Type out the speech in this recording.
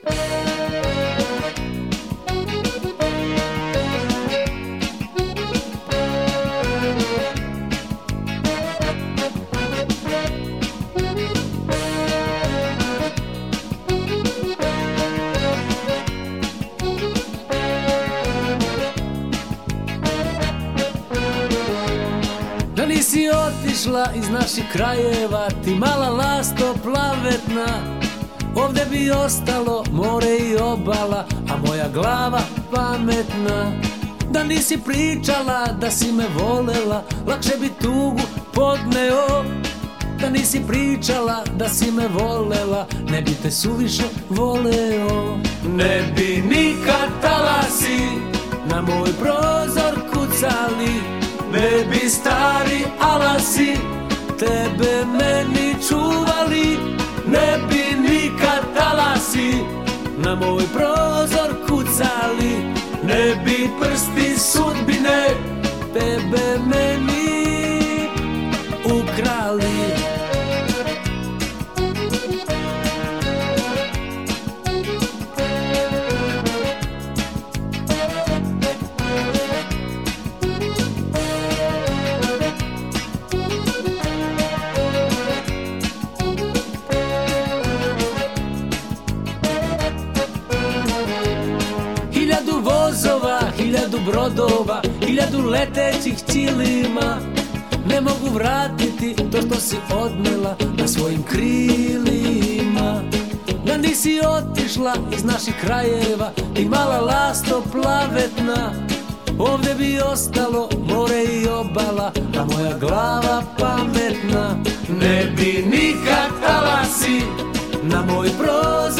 Da nisi otišla iz naših krajeva, ti mala lasto plavetna, ovde bi ostalo more i obala, a moja glava pametna. Da nisi pričala da si me volela, lakše bi tugu podneo. Da nisi pričala da si me volela, ne bi te suviše voleo. Ne bi nikad talasi na moj prozor kucali, ne bi stari alasi tebe meni čuvali. Ne bi nikad talasi na moj prozor kucali, ne bi prsti sudbine tebe meni ukrali. Vozova, 1000 brodova, 1000 letećih ćilima ne mogu vratiti to što si odnela na svojim krilima. Da nisi otišla iz naših krajeva, ti mala lasto plavetna, ovde bi ostalo more i obala, a moja glava pametna. Ne bi nikad talasi na moj prozor